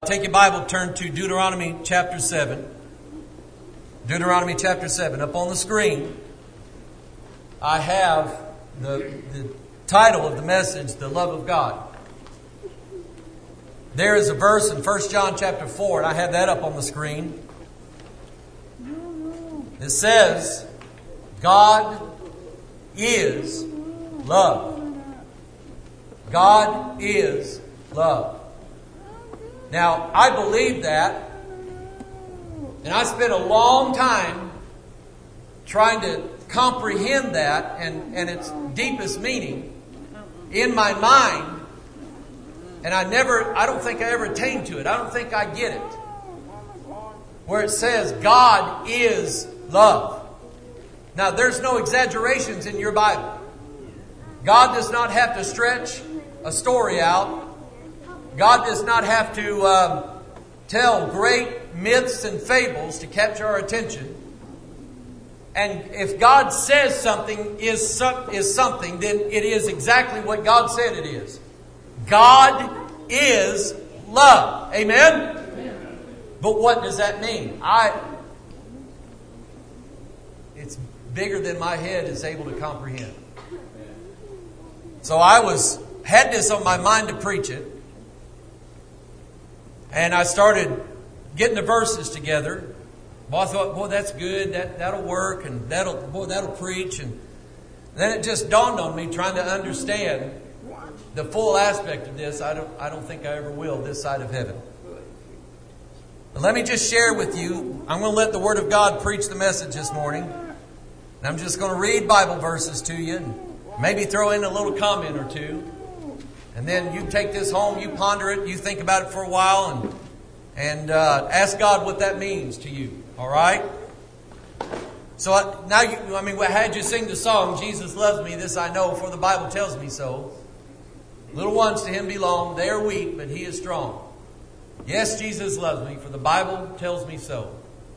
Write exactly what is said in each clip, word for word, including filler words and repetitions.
take your Bible, turn to Deuteronomy chapter seven. Deuteronomy chapter seven. Up on the screen, I have the, the title of the message, The Love of God. There is a verse in First John chapter four, and I have that up on the screen. It says, God is love. God is love. Now, I believe that, and I spent a long time trying to comprehend that and, and its deepest meaning in my mind, and I never, I don't think I ever attained to it. I don't think I get it. Where it says, God is love. Now, there's no exaggerations in your Bible. God does not have to stretch a story out. God does not have to um, tell great myths and fables to capture our attention. And if God says something is, some, is something, then it is exactly what God said it is. God is love. Amen? Amen. But what does that mean? I. It's bigger than my head is able to comprehend. So I was had this on my mind to preach it. And I started getting the verses together. Well, I thought, boy, that's good. That, that'll work. And that'll, boy, that'll preach. And then it just dawned on me trying to understand the full aspect of this. I don't, I don't think I ever will this side of heaven. But let me just share with you. I'm going to let the Word of God preach the message this morning. And I'm just going to read Bible verses to you and maybe throw in a little comment or two. And then you take this home, you ponder it, you think about it for a while, and and uh, ask God what that means to you. All right? So I, now, you, I mean, I had you sing the song, Jesus loves me, this I know, for the Bible tells me so. Little ones to Him belong, they are weak, but He is strong. Yes, Jesus loves me, for the Bible tells me so.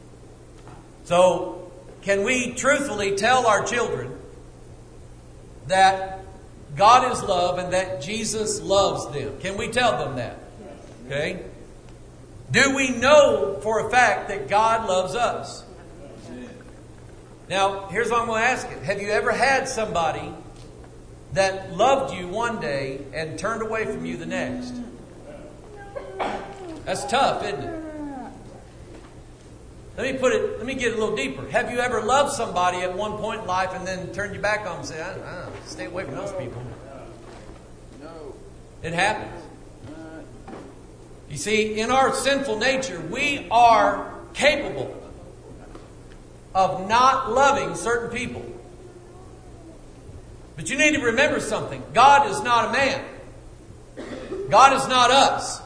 So, can we truthfully tell our children that God is love and that Jesus loves them? Can we tell them that? Okay. Do we know for a fact that God loves us? Now, here's what I'm going to ask you. Have you ever had somebody that loved you one day and turned away from you the next? That's tough, isn't it? Let me put it, let me get a little deeper. Have you ever loved somebody at one point in life and then turned your back on them and say, I, I, stay away from those people? No. It happens. You see, in our sinful nature, we are capable of not loving certain people. But you need to remember something. God is not a man. God is not us.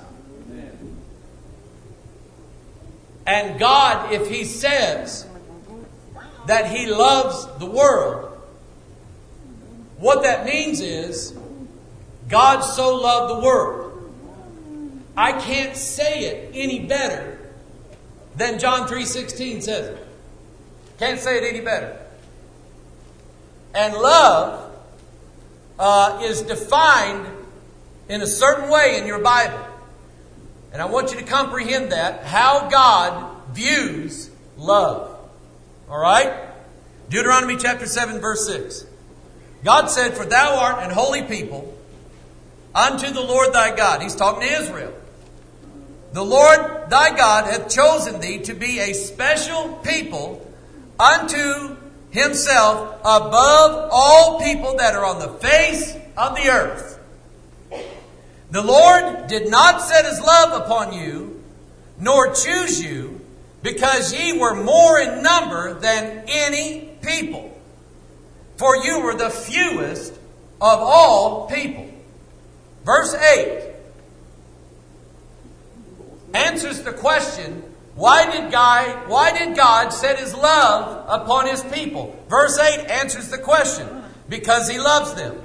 And God, if He says that He loves the world, what that means is God so loved the world. I can't say it any better than John three sixteen says it. Can't say it any better. And love uh, is defined in a certain way in your Bible. And I want you to comprehend that, how God views love. All right? Deuteronomy chapter seven, verse six. God said, for thou art an holy people unto the Lord thy God. He's talking to Israel. The Lord thy God hath chosen thee to be a special people unto Himself above all people that are on the face of the earth. The Lord did not set His love upon you, nor choose you, because ye were more in number than any people. For you were the fewest of all people. Verse eight answers the question, why did God, why did God set His love upon His people? Verse eight answers the question, because He loves them.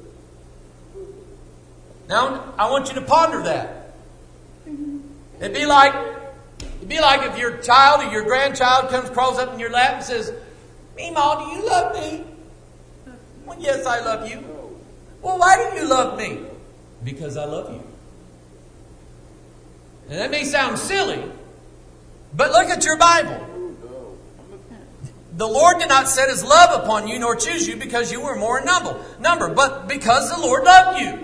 Now, I want you to ponder that. It'd be like, it'd be like if your child or your grandchild comes, crawls up in your lap and says, Meemaw, do you love me? Well, yes, I love you. Well, why do you love me? Because I love you. And that may sound silly, but look at your Bible. The Lord did not set His love upon you nor choose you because you were more in number, number, but because the Lord loved you.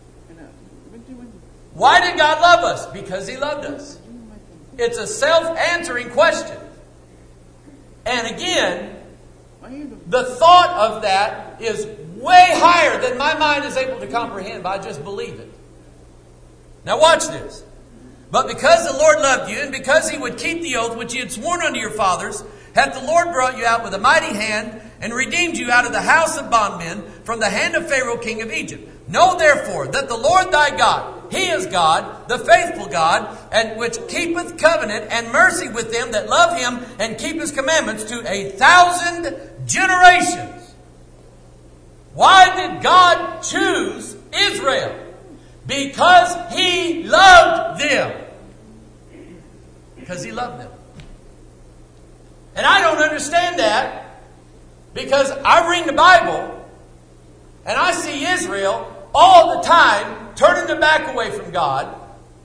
Why did God love us? Because He loved us. It's a self-answering question. And again, the thought of that is way higher than my mind is able to comprehend, but I just believe it. Now watch this. But because the Lord loved you, and because He would keep the oath which He had sworn unto your fathers, hath the Lord brought you out with a mighty hand, and redeemed you out of the house of bondmen, from the hand of Pharaoh king of Egypt. Know therefore that the Lord thy God, He is God, the faithful God, and which keepeth covenant and mercy with them that love Him, and keep His commandments to a thousand generations. Why did God choose Israel? Because He loved them. Because He loved them. And I don't understand that, because I read the Bible and I see Israel all the time turning their back away from God,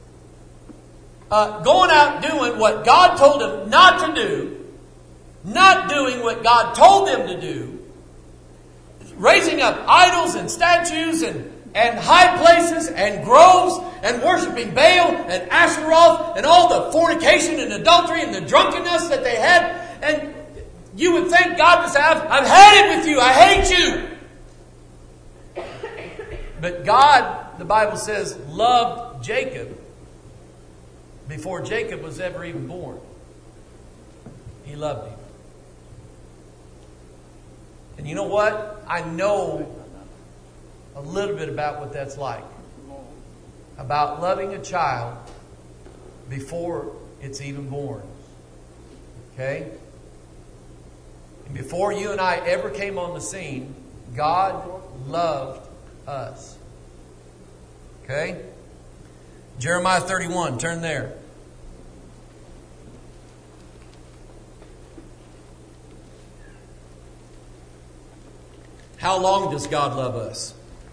uh, going out doing what God told them not to do, not doing what God told them to do, raising up idols and statues and, and high places and groves and worshiping Baal and Asheroth and all the fornication and adultery and the drunkenness that they had. And you would think God would say, I've, I've had it with you. I hate you. But God, the Bible says, loved Jacob before Jacob was ever even born. He loved him. And you know what? I know a little bit about what that's like. About loving a child before it's even born. Okay? And before you and I ever came on the scene, God loved us. Okay? Jeremiah thirty-one, turn there. How long does God love us?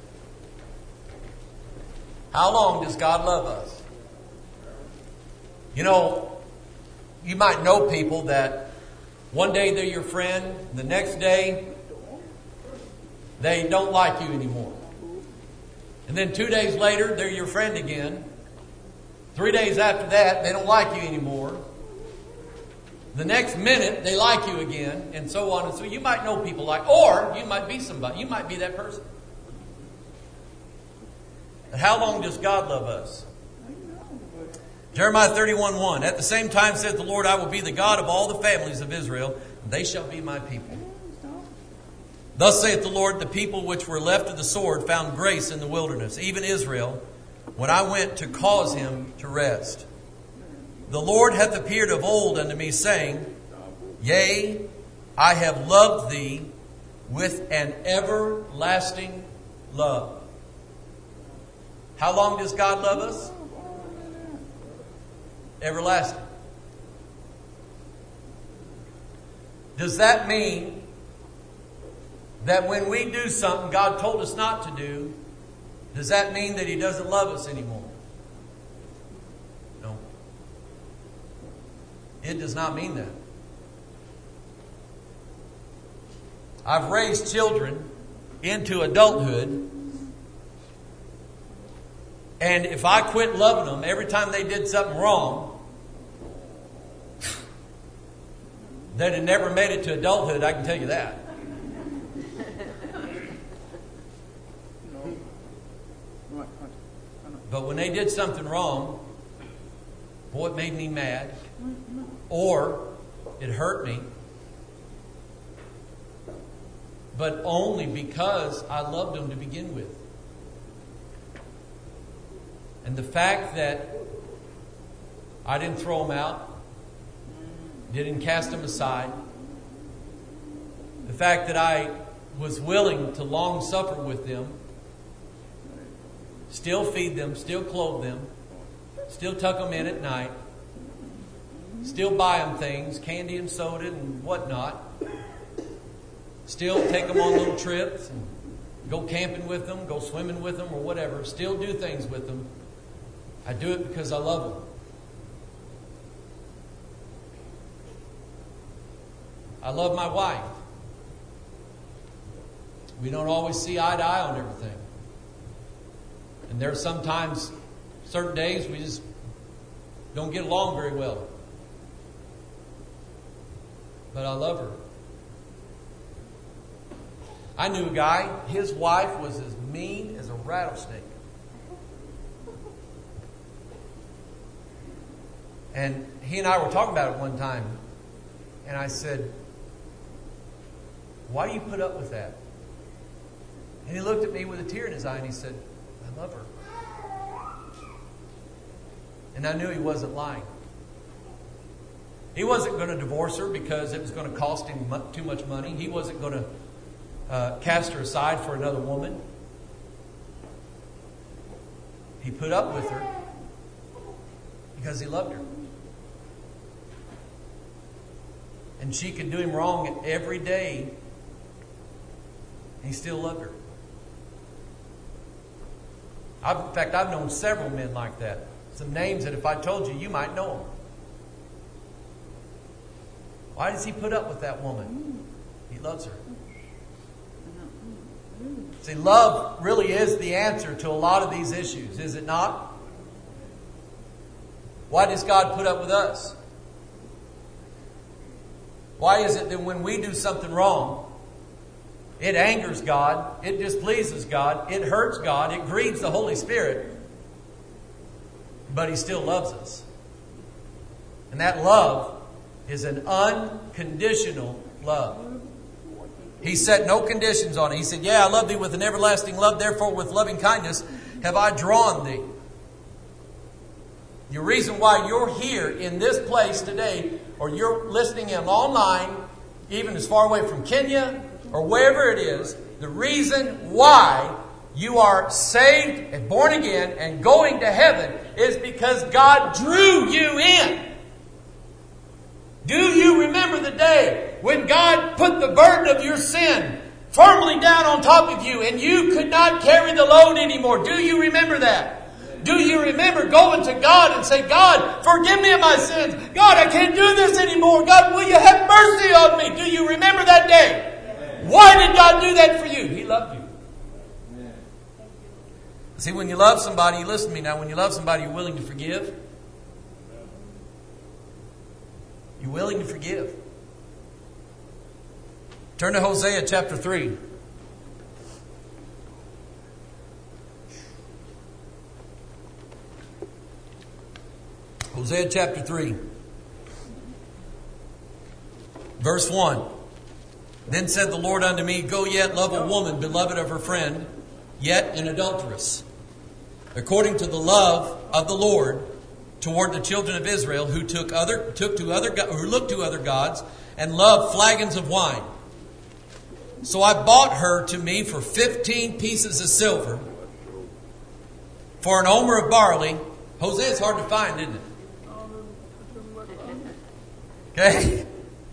How long does God love us? You know, you might know people that one day they're your friend, the next day they don't like you anymore. And then two days later, they're your friend again. Three days after that, they don't like you anymore. The next minute, they like you again, and so on. And so you might know people like, or you might be somebody. You might be that person. And how long does God love us? Jeremiah thirty-one one. At the same time saith the Lord, I will be the God of all the families of Israel, and they shall be my people. Thus saith the Lord, the people which were left of the sword found grace in the wilderness, even Israel, when I went to cause him to rest. The Lord hath appeared of old unto me, saying, Yea, I have loved thee with an everlasting love. How long does God love us? Everlasting. Does that mean that when we do something God told us not to do, does that mean that He doesn't love us anymore? No. It does not mean that. I've raised children into adulthood, and if I quit loving them every time they did something wrong, they'd have never made it to adulthood, I can tell you that. But when they did something wrong, boy, it made me mad. Or it hurt me. But only because I loved them to begin with. And the fact that I didn't throw them out, didn't cast them aside, the fact that I was willing to long suffer with them, still feed them, still clothe them, still tuck them in at night, still buy them things, candy and soda and whatnot, still take them on little trips and go camping with them, go swimming with them or whatever, still do things with them. I do it because I love them. I love my wife. We don't always see eye to eye on everything. And there are sometimes, certain days, we just don't get along very well. But I love her. I knew a guy, his wife was as mean as a rattlesnake. And he and I were talking about it one time. And I said, why do you put up with that? And he looked at me with a tear in his eye and he said, I love her. And I knew he wasn't lying. He wasn't going to divorce her because it was going to cost him too much money. He wasn't going to uh, cast her aside for another woman. He put up with her because he loved her. And she could do him wrong every day. And he still loved her. I've, in fact, I've known several men like that. Some names that if I told you, you might know them. Why does he put up with that woman? He loves her. See, love really is the answer to a lot of these issues, is it not? Why does God put up with us? Why is it that when we do something wrong, it angers God, it displeases God, it hurts God, it grieves the Holy Spirit, but He still loves us? And that love is an unconditional love. He set no conditions on it. He said, yeah, I love thee with an everlasting love, therefore with loving kindness have I drawn thee. The reason why you're here in this place today, or you're listening in online, even as far away from Kenya, or wherever it is, the reason why you are saved and born again and going to heaven is because God drew you in. Do you remember the day when God put the burden of your sin firmly down on top of you and you could not carry the load anymore? Do you remember that? Do you remember going to God and say, God, forgive me of my sins. God, I can't do this anymore. God, will you have mercy on me? Do you remember that day? Why did God do that for you? He loved you. See, when you love somebody, listen to me now, when you love somebody, you're willing to forgive. You're willing to forgive. Turn to Hosea chapter three. Hosea chapter three. Verse one. Then said the Lord unto me, go yet, love a woman, beloved of her friend, yet an adulteress, according to the love of the Lord toward the children of Israel, who took other took to other who looked to other gods and loved flagons of wine. So I bought her to me for fifteen pieces of silver, for an omer of barley. Hosea is hard to find, isn't it? Okay.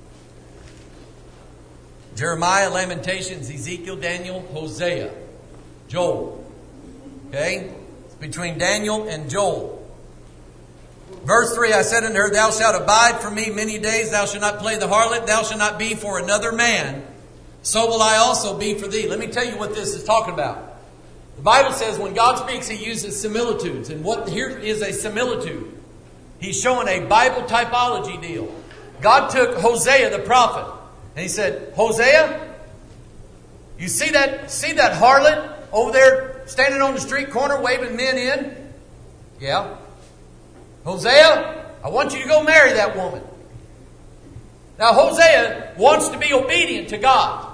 Jeremiah, Lamentations, Ezekiel, Daniel, Hosea, Joel. Okay? It's between Daniel and Joel. Verse three, I said unto her, thou shalt abide for me many days, thou shalt not play the harlot, thou shalt not be for another man, so will I also be for thee. Let me tell you what this is talking about. The Bible says when God speaks, He uses similitudes. And what here is a similitude. He's showing a Bible typology deal. God took Hosea the prophet, and He said, Hosea, you see that, see that harlot over there standing on the street corner waving men in? Yeah. Hosea, I want you to go marry that woman. Now Hosea wants to be obedient to God.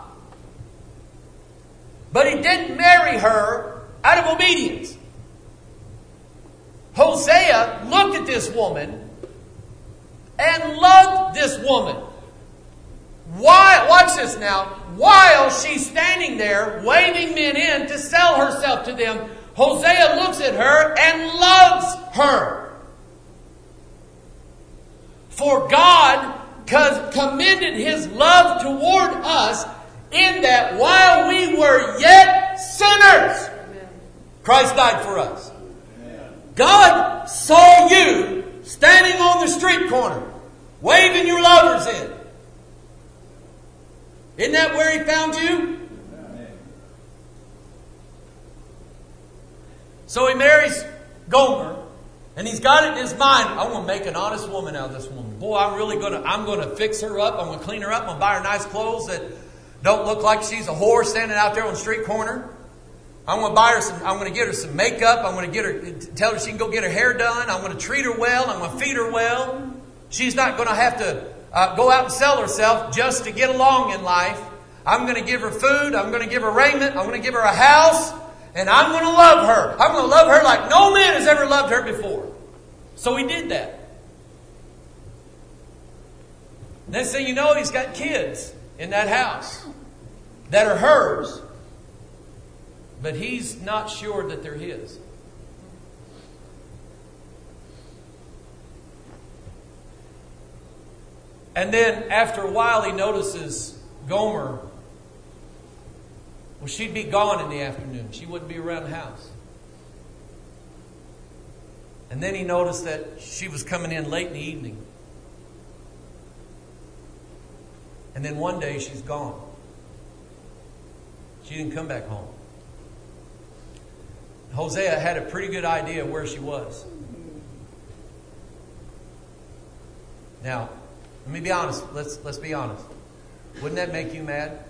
But he didn't marry her out of obedience. Hosea looked at this woman and loved this woman. Why? Watch this now. While she's standing there waving men in to sell herself to them, Hosea looks at her and loves her. For God commended His love toward us in that while we were yet sinners, Christ died for us. God saw you standing on the street corner, waving your lovers in. Isn't that where he found you? So he marries Gomer, and he's got it in his mind, I want to make an honest woman out of this woman. Boy, I'm really going to, I'm going to fix her up. I'm going to clean her up. I'm going to buy her nice clothes that don't look like she's a whore standing out there on the street corner. I'm going to buy her some, I'm going to get her some makeup. I'm going to get her, tell her she can go get her hair done. I'm going to treat her well. I'm going to feed her well. She's not going to have to uh, go out and sell herself just to get along in life. I'm going to give her food. I'm going to give her raiment. I'm going to give her a house. And I'm going to love her. I'm going to love her like no man has ever loved her before. So he did that. Next thing you know, he's got kids in that house that are hers. But he's not sure that they're his. And then after a while he notices Gomer, well, she'd be gone in the afternoon. She wouldn't be around the house. And then he noticed that she was coming in late in the evening. And then one day she's gone. She didn't come back home. Hosea had a pretty good idea where she was. Now, let me be honest. Let's, let's be honest. Wouldn't that make you mad?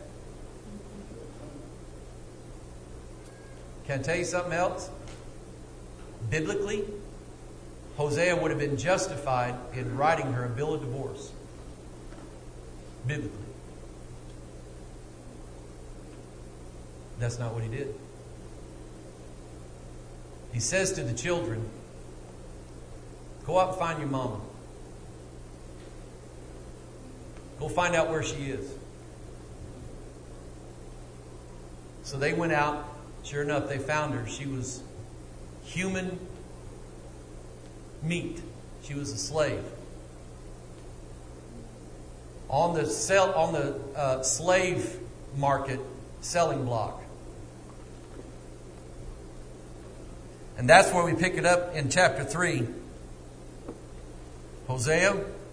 Can I tell you something else? Biblically, Hosea would have been justified in writing her a bill of divorce. Biblically. That's not what he did. He says to the children, go out and find your mama. Go find out where she is. So they went out. Sure enough, they found her. She was human meat. She was a slave. On the sell, on the uh, slave market selling block. And that's where we pick it up in chapter three. Hosea,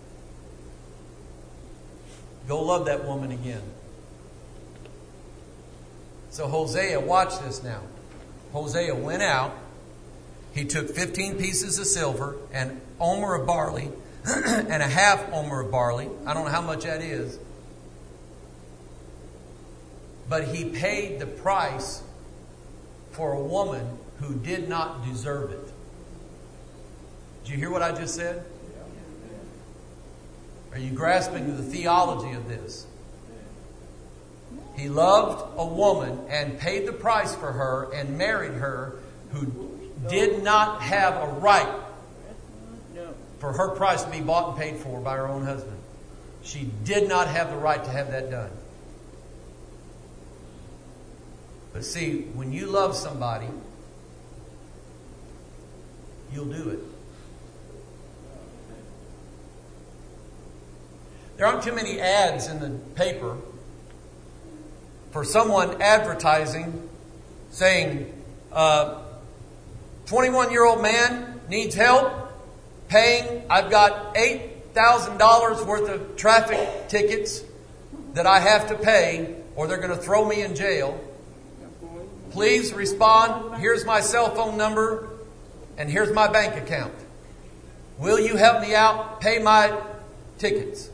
go love that woman again. So Hosea, watch this now. Hosea went out. He took fifteen pieces of silver and omer of barley and a half omer of barley. I don't know how much that is. But he paid the price for a woman who did not deserve it. Did you hear what I just said? Are you grasping the theology of this? He loved a woman and paid the price for her and married her who did not have a right for her price to be bought and paid for by her own husband. She did not have the right to have that done. But see, when you love somebody, you'll do it. There aren't too many ads in the paper for someone advertising saying, uh, twenty-one-year-old man needs help paying. I've got eight thousand dollars worth of traffic tickets that I have to pay or they're going to throw me in jail. Please respond. Here's my cell phone number and here's my bank account. Will you help me out? Pay my tickets.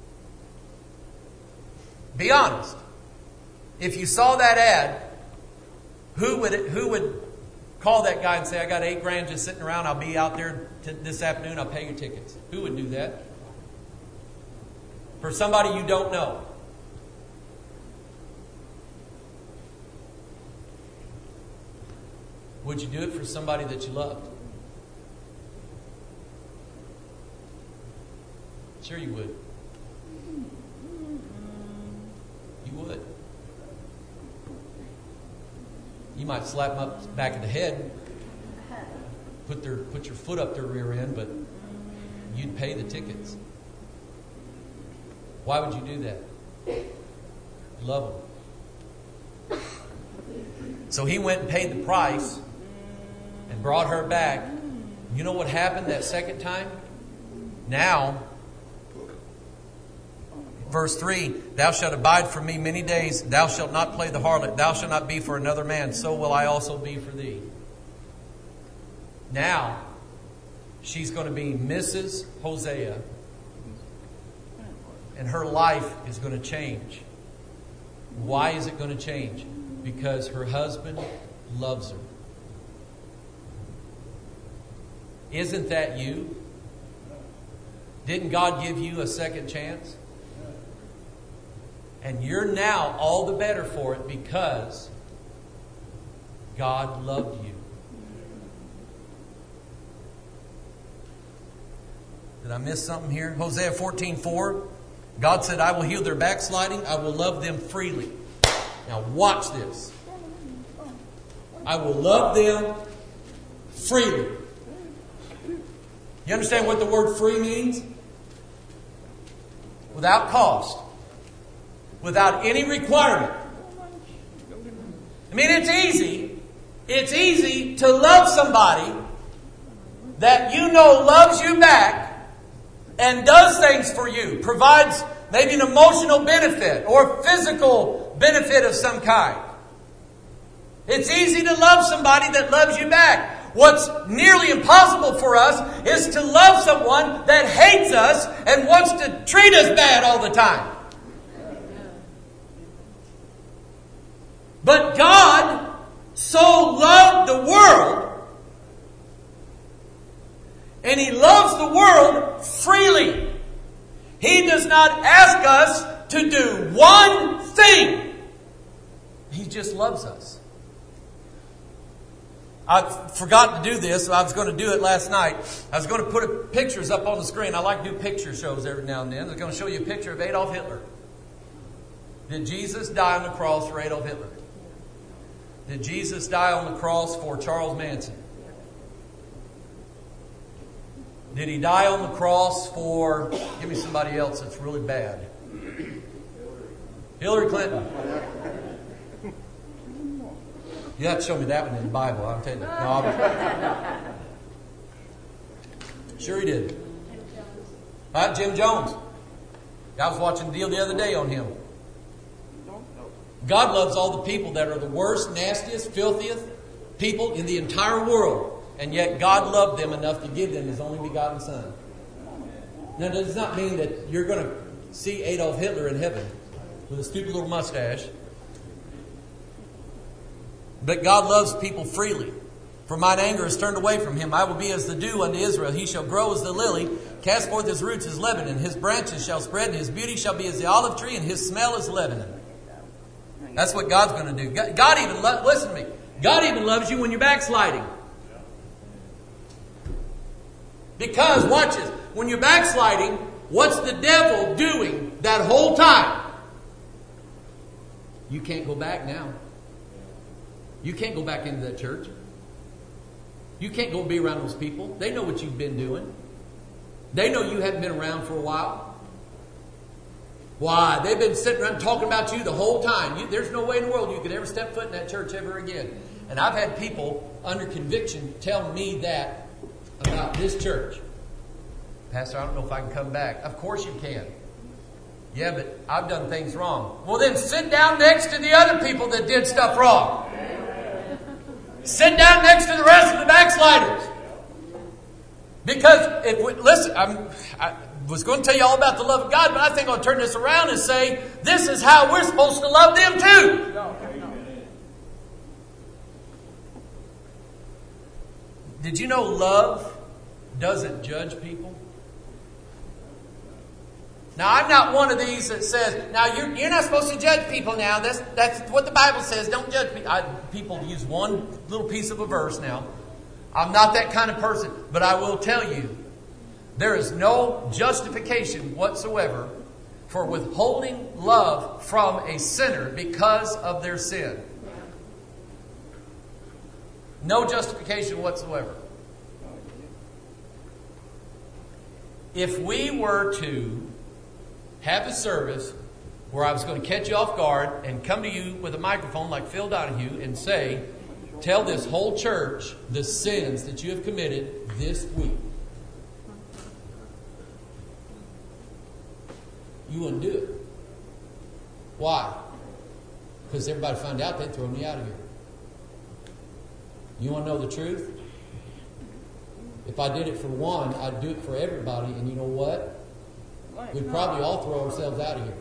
Be honest. If you saw that ad, who would who would call that guy and say, I got eight grand just sitting around. I'll be out there t- this afternoon. I'll pay your tickets. Who would do that? For somebody you don't know. Would you do it for somebody that you loved? Sure you would. You would. You might slap them up the back of the head, put their put your foot up their rear end, but you'd pay the tickets. Why would you do that? You love them. So he went and paid the price and brought her back. You know what happened that second time? Now, verse three, thou shalt abide from me many days. Thou shalt not play the harlot. Thou shalt not be for another man. So will I also be for thee. Now, she's going to be Missus Hosea. And her life is going to change. Why is it going to change? Because her husband loves her. Isn't that you? Didn't God give you a second chance? And you're now all the better for it because God loved you. Did I miss something here? Hosea fourteen four. God said, I will heal their backsliding. I will love them freely. Now watch this. I will love them freely. You understand what the word free means? Without cost. Without any requirement. I mean, it's easy. It's easy to love somebody that you know loves you back and does things for you. Provides maybe an emotional benefit or physical benefit of some kind. It's easy to love somebody that loves you back. What's nearly impossible for us is to love someone that hates us and wants to treat us bad all the time. But God so loved the world, and He loves the world freely. He does not ask us to do one thing. He just loves us. I forgot to do this. I was going to do it last night. I was going to put pictures up on the screen. I like to do picture shows every now and then. I was going to show you a picture of Adolf Hitler. Did Jesus die on the cross for Adolf Hitler? Did Jesus die on the cross for Charles Manson? Did He die on the cross for... Give me somebody else that's really bad. Hillary Clinton. You have to show me that one in the Bible. I'm telling you. No, I'll... Sure He did. All right, Jim Jones. I was watching a deal the other day on him. God loves all the people that are the worst, nastiest, filthiest people in the entire world. And yet God loved them enough to give them His only begotten Son. Now, that does not mean that you're going to see Adolf Hitler in heaven with a stupid little mustache. But God loves people freely. For mine anger is turned away from him. I will be as the dew unto Israel. He shall grow as the lily, cast forth his roots as Lebanon. His branches shall spread, and his beauty shall be as the olive tree, and his smell as Lebanon. That's what God's going to do. God even, lo- listen to me. God even loves you when you're backsliding. Because, watch this, when you're backsliding, what's the devil doing that whole time? You can't go back now. You can't go back into that church. You can't go be around those people. They know what you've been doing. They know you haven't been around for a while. Why? They've been sitting around talking about you the whole time. You, there's no way in the world you could ever step foot in that church ever again. And I've had people under conviction tell me that about this church. Pastor, I don't know if I can come back. Of course you can. Yeah, but I've done things wrong. Well, then sit down next to the other people that did stuff wrong. Sit down next to the rest of the backsliders. Because, if we, listen, I'm, I was going to tell you all about the love of God, but I think I'll turn this around and say, this is how we're supposed to love them too. Did you know love doesn't judge people? Now, I'm not one of these that says, now you're, you're not supposed to judge people now. That's, that's what the Bible says. Don't judge people. I, people use one little piece of a verse now. I'm not that kind of person. But I will tell you, there is no justification whatsoever for withholding love from a sinner because of their sin. No justification whatsoever. If we were to have a service where I was going to catch you off guard and come to you with a microphone like Phil Donahue and say, tell this whole church the sins that you have committed this week. you wouldn't do it. Why? Because everybody found out, they'd throw me out of here. You want to know the truth? If I did it for one, I'd do it for everybody. And you know what? We'd probably all throw ourselves out of here.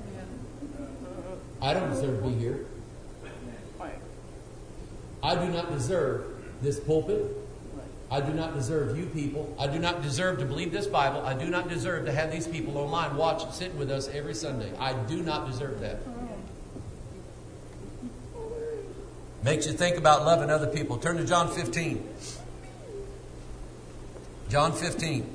I don't deserve to be here. I do not deserve this pulpit. I do not deserve you people. I do not deserve to believe this Bible. I do not deserve to have these people online watch, sitting with us every Sunday. I do not deserve that. Makes you think about loving other people. Turn to John fifteen. John fifteen.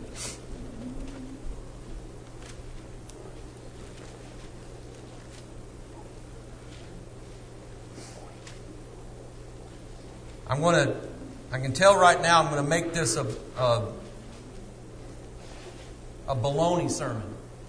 I'm going to, I can tell right now I'm going to make this a, a, a baloney sermon.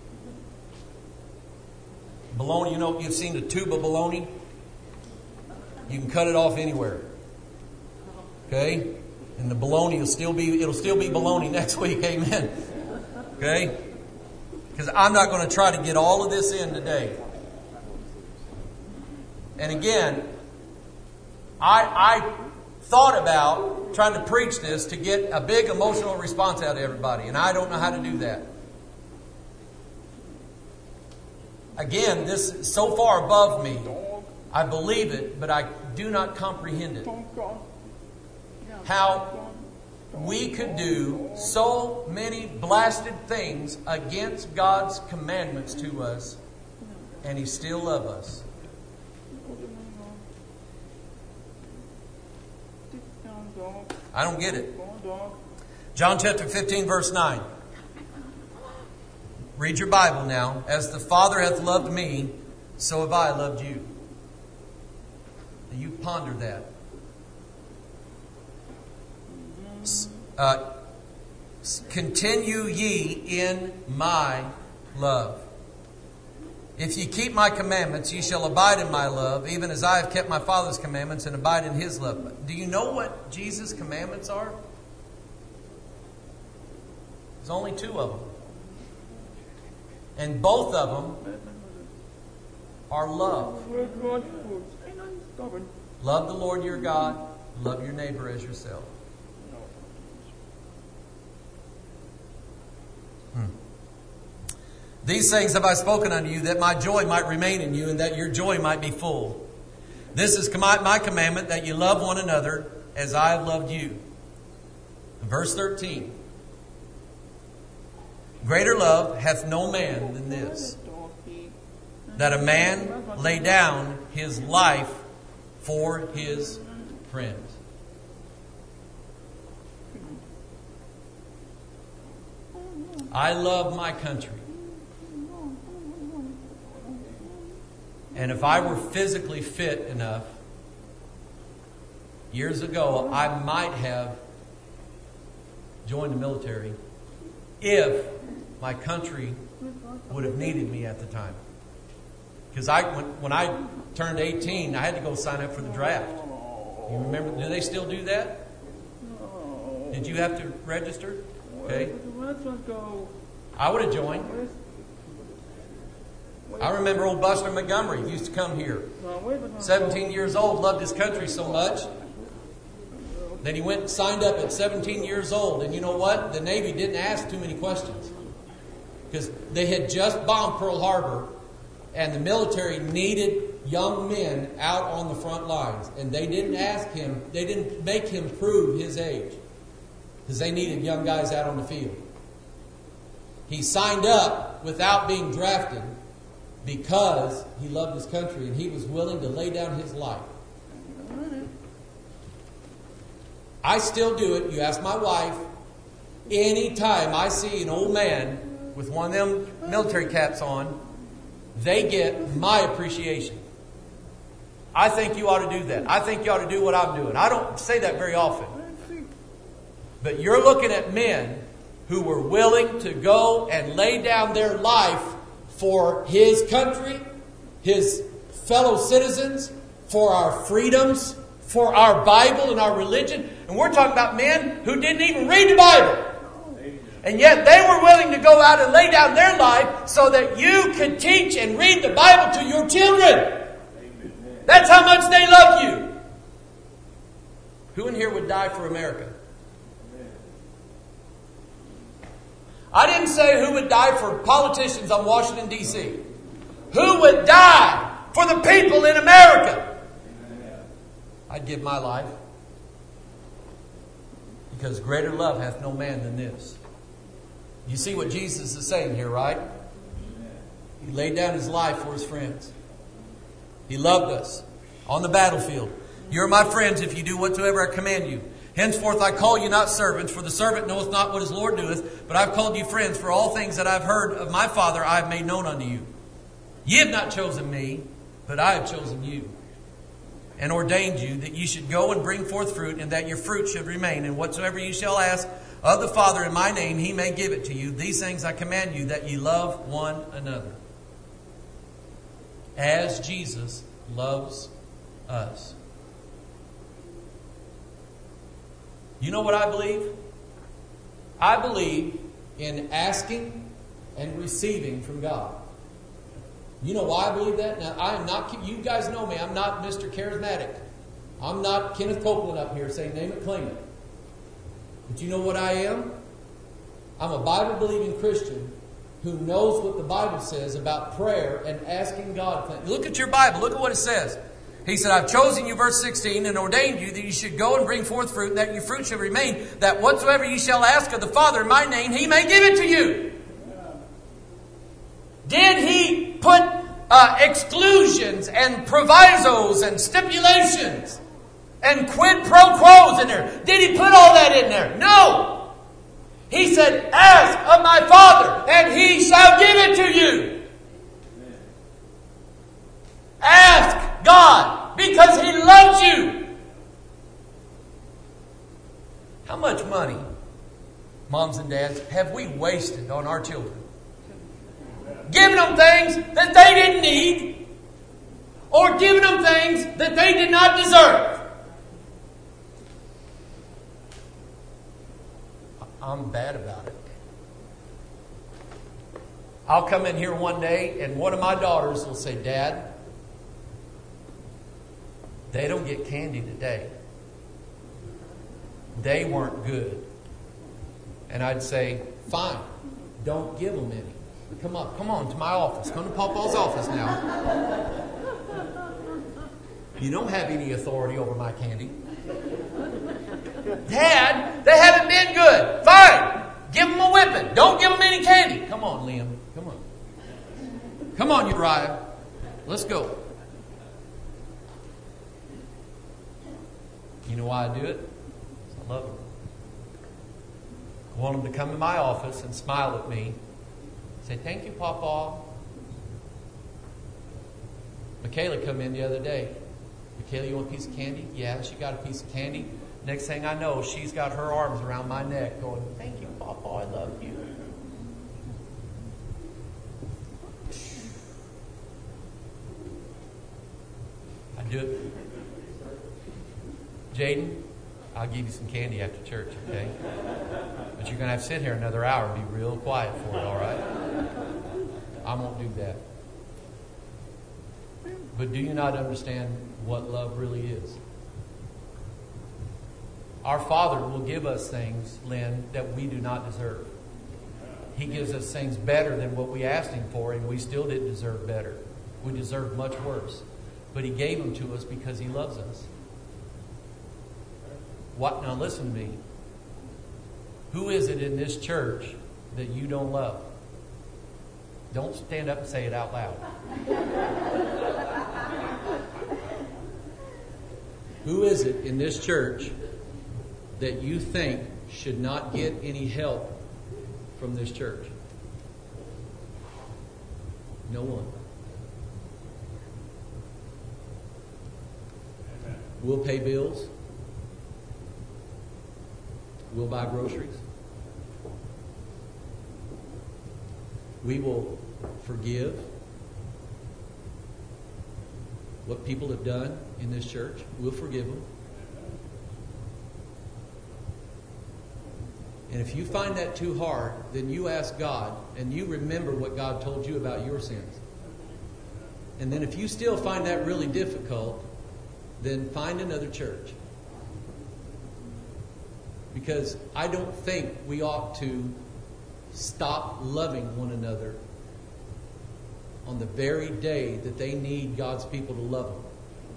Bologna, you know, you've seen the tube of bologna? You can cut it off anywhere. Okay? And the bologna will still be, it'll still be bologna next week. Amen. Okay? Because I'm not going to try to get all of this in today. And again, I, I thought about trying to preach this to get a big emotional response out of everybody. And I don't know how to do that. Again, this is so far above me. I believe it, but I do not comprehend it. How we could do so many blasted things against God's commandments to us, and He still loves us. I don't get it. John chapter fifteen, verse nine. Read your Bible now. As the Father hath loved me, so have I loved you. You ponder that. Uh, continue ye in my love. If ye keep my commandments, ye shall abide in my love, even as I have kept my Father's commandments and abide in His love. Do you know what Jesus' commandments are? There's only two of them. And both of them are love. Love the Lord your God. Love your neighbor as yourself. Hmm. These things have I spoken unto you, that my joy might remain in you, and that your joy might be full. This is my commandment, that you love one another as I have loved you. Verse thirteen. Greater love hath no man than this, that a man lay down his life for his friends. I love my country. And if I were physically fit enough, years ago, I might have joined the military if my country would have needed me at the time. Because I, when, when I turned eighteen, I had to go sign up for the draft. You remember? Do they still do that? Did you have to register? Okay. I would have joined. I remember old Buster Montgomery used to come here. seventeen years old, loved his country so much. Then he went and signed up at seventeen years old. And you know what? The Navy didn't ask too many questions. Because they had just bombed Pearl Harbor. And the military needed young men out on the front lines. And they didn't ask him, they didn't make him prove his age. Because they needed young guys out on the field. He signed up without being drafted because he loved his country and he was willing to lay down his life. I still do it. You ask my wife. Anytime I see an old man with one of them military caps on, they get my appreciation. I think you ought to do that. I think you ought to do what I'm doing. I don't say that very often. But you're looking at men who were willing to go and lay down their life for his country, his fellow citizens, for our freedoms, for our Bible and our religion. And we're talking about men who didn't even read the Bible. And yet they were willing to go out and lay down their life so that you could teach and read the Bible to your children. That's how much they love you. Who in here would die for America? I didn't say who would die for politicians on Washington, D C Who would die for the people in America? I'd give my life. Because greater love hath no man than this. You see what Jesus is saying here, right? He laid down His life for His friends. He loved us on the battlefield. You're my friends if you do whatsoever I command you. Henceforth I call you not servants, for the servant knoweth not what his Lord doeth, but I've called you friends, for all things that I've heard of my Father I have made known unto you. Ye have not chosen me, but I have chosen you, and ordained you that you should go and bring forth fruit, and that your fruit should remain. And whatsoever you shall ask of the Father in my name, He may give it to you. These things I command you, that ye love one another, as Jesus loves us. You know what I believe? I believe in asking and receiving from God. You know why I believe that? Now, I am not, you guys know me, I'm not Mister Charismatic. I'm not Kenneth Copeland up here saying, name it, claim it. But you know what I am? I'm a Bible-believing Christian who knows what the Bible says about prayer and asking God things. Look at your Bible. Look at what it says. He said, I've chosen you, verse sixteen, and ordained you that you should go and bring forth fruit, and that your fruit shall remain, that whatsoever you shall ask of the Father in my name, He may give it to you. Did He put uh, exclusions and provisos and stipulations and quid pro quos in there? Did He put all that in there? No. He said, ask of my Father, and He shall give it to you. Ask God, because He loves you. How much money, moms and dads, have we wasted on our children? Giving them things that they didn't need, or giving them things that they did not deserve. I'm bad about it. I'll come in here one day and one of my daughters will say, Dad, they don't get candy today. They weren't good. And I'd say, fine, don't give them any. Come on, come on to my office. Come to Papa's office now. You don't have any authority over my candy. Dad, they haven't been good. Fine, give them a whipping. Don't give them any candy. Come on, Liam. Come on. Come on, Uriah. Let's go. You know why I do it? I love them. I want them to come to my office and smile at me. Say, thank you, Papa. Michaela come in the other day. Michaela, you want a piece of candy? Yeah, she got a piece of candy. Next thing I know, she's got her arms around my neck going, thank you, Papa, I love you. I do it. Jaden, I'll give you some candy after church, okay? But you're going to have to sit here another hour and be real quiet for it, all right? I won't do that. But do you not understand what love really is? Our Father will give us things, Lynn, that we do not deserve. He gives us things better than what we asked Him for, and we still didn't deserve better. We deserved much worse. But He gave them to us because He loves us. What? Now listen to me. Who is it in this church that you don't love? Don't stand up and say it out loud. Who is it in this church that you think should not get any help from this church? No one. We'll pay bills. We'll buy groceries. We will forgive what people have done in this church. We'll forgive them. And if you find that too hard, then you ask God and you remember what God told you about your sins. And then if you still find that really difficult, then find another church. Because I don't think we ought to stop loving one another on the very day that they need God's people to love them.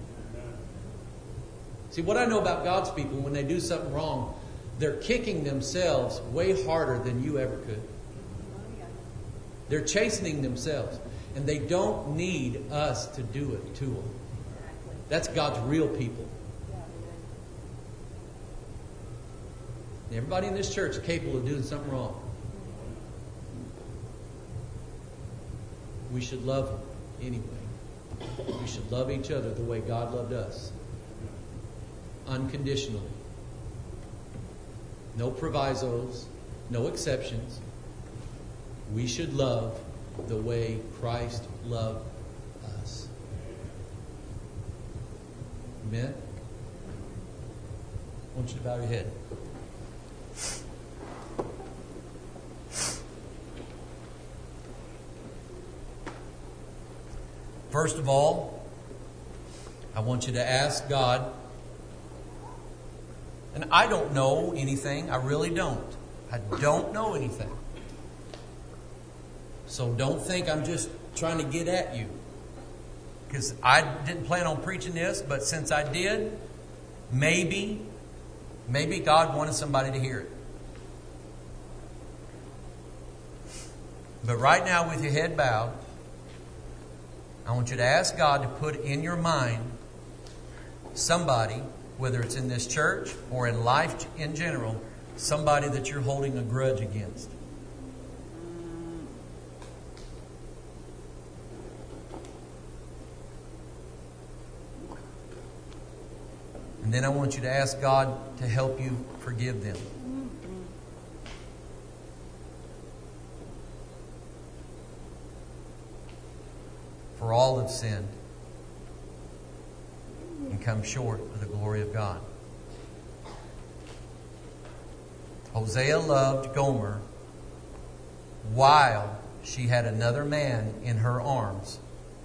See, what I know about God's people, when they do something wrong, they're kicking themselves way harder than you ever could. They're chastening themselves. And they don't need us to do it to them. That's God's real people. Everybody in this church is capable of doing something wrong. We should love them anyway. We should love each other the way God loved us. Unconditionally. No provisos, no exceptions. We should love the way Christ loved us. Amen? I want you to bow your head. First of all, I want you to ask God. And I don't know anything. I really don't. I don't know anything. So don't think I'm just trying to get at you. Because I didn't plan on preaching this, but since I did, maybe, maybe God wanted somebody to hear it. But right now, with your head bowed, I want you to ask God to put in your mind somebody, whether it's in this church or in life in general, somebody that you're holding a grudge against. And then I want you to ask God to help you forgive them. For all have sinned and come short of the glory of God. Hosea loved Gomer while she had another man in her arms,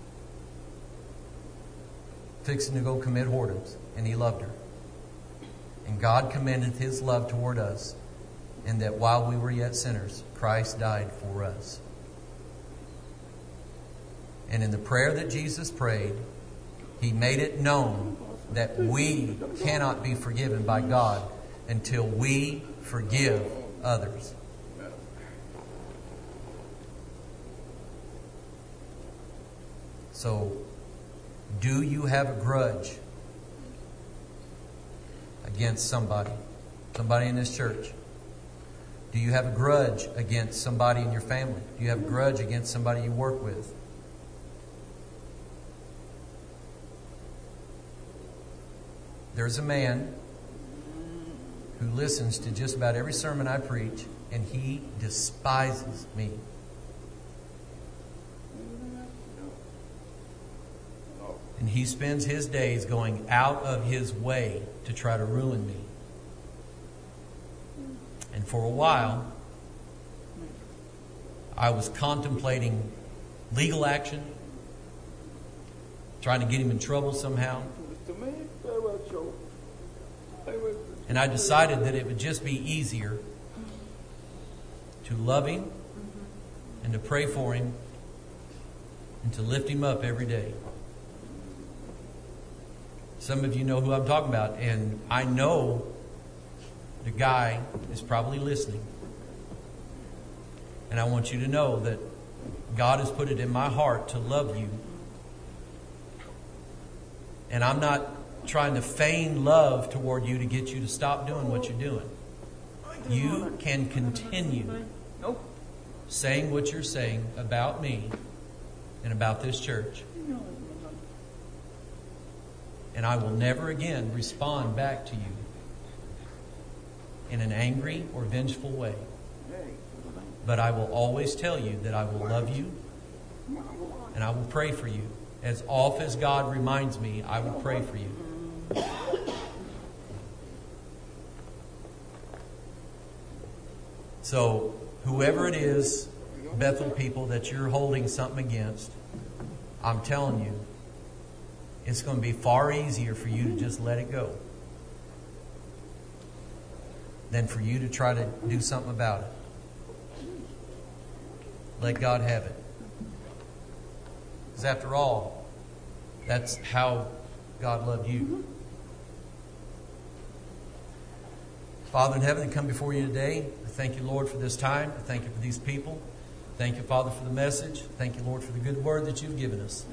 fixing to go commit whoredoms, and he loved her. And God commended His love toward us, and that while we were yet sinners, Christ died for us. And in the prayer that Jesus prayed, He made it known that we cannot be forgiven by God until we forgive others. So, do you have a grudge against somebody? Somebody in this church? Do you have a grudge against somebody in your family? Do you have a grudge against somebody you work with? There's a man who listens to just about every sermon I preach, and he despises me. And he spends his days going out of his way to try to ruin me. And for a while, I was contemplating legal action, trying to get him in trouble somehow. And I decided that it would just be easier to love him and to pray for him and to lift him up every day. Some of you know who I'm talking about, and I know the guy is probably listening. And I want you to know that God has put it in my heart to love you. And I'm not trying to feign love toward you to get you to stop doing what you're doing. You can continue saying what you're saying about me and about this church. And I will never again respond back to you in an angry or vengeful way. But I will always tell you that I will love you and I will pray for you. As oft as God reminds me, I will pray for you. So whoever it is, Bethel people, that you're holding something against, I'm telling you, it's going to be far easier for you to just let it go than for you to try to do something about it. Let God have it. Because after all, that's how God loved you. Father in heaven, I come before you today. I thank you, Lord, for this time. I thank you for these people. Thank you, Father, for the message. Thank you, Lord, for the good word that you've given us.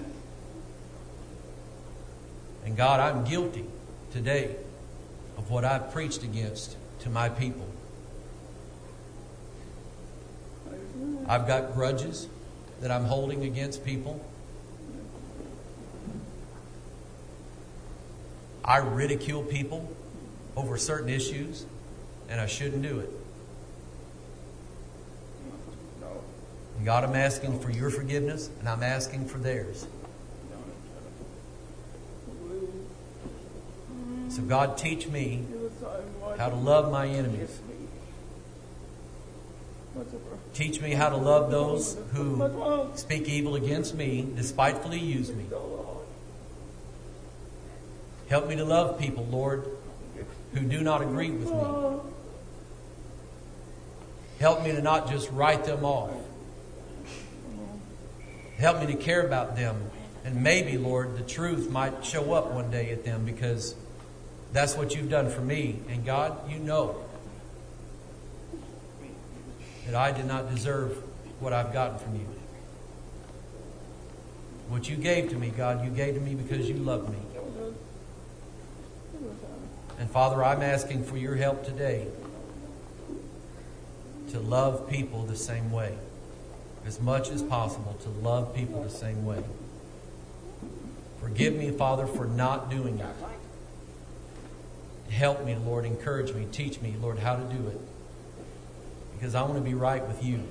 And God, I'm guilty today of what I've preached against to my people. I've got grudges that I'm holding against people. I ridicule people over certain issues, and I shouldn't do it. And God, I'm asking for your forgiveness, and I'm asking for theirs. So God, teach me how to love my enemies. Teach me how to love those who speak evil against me, despitefully use me. Help me to love people, Lord, who do not agree with me. Help me to not just write them off. Help me to care about them. And maybe, Lord, the truth might show up one day at them, because that's what you've done for me. And God, you know that I did not deserve what I've gotten from you. What you gave to me, God, you gave to me because you loved me. And Father, I'm asking for your help today to love people the same way. As much as possible, to love people the same way. Forgive me, Father, for not doing it. Help me, Lord. Encourage me. Teach me, Lord, how to do it. Because I want to be right with you.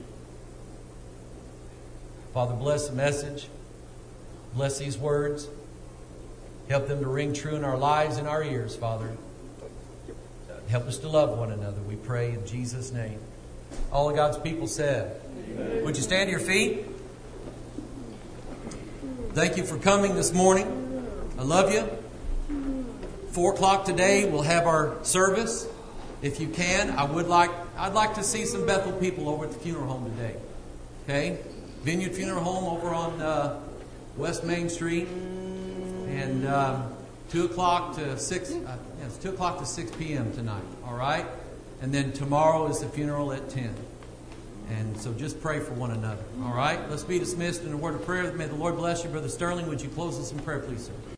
Father, bless the message. Bless these words. Help them to ring true in our lives and our ears, Father. Help us to love one another, we pray in Jesus' name. All of God's people said, amen. Would you stand to your feet? Thank you for coming this morning. I love you. Four o'clock today, we'll have our service. If you can, I would like, I'd like to see some Bethel people over at the funeral home today. Okay? Vineyard Funeral Home over on uh, West Main Street. And um, two o'clock to six, uh, yes, two o'clock to six p.m. tonight. All right? And then tomorrow is the funeral at ten. And so just pray for one another. All right? Let's be dismissed in a word of prayer. May the Lord bless you. Brother Sterling, would you close us in prayer, please, sir?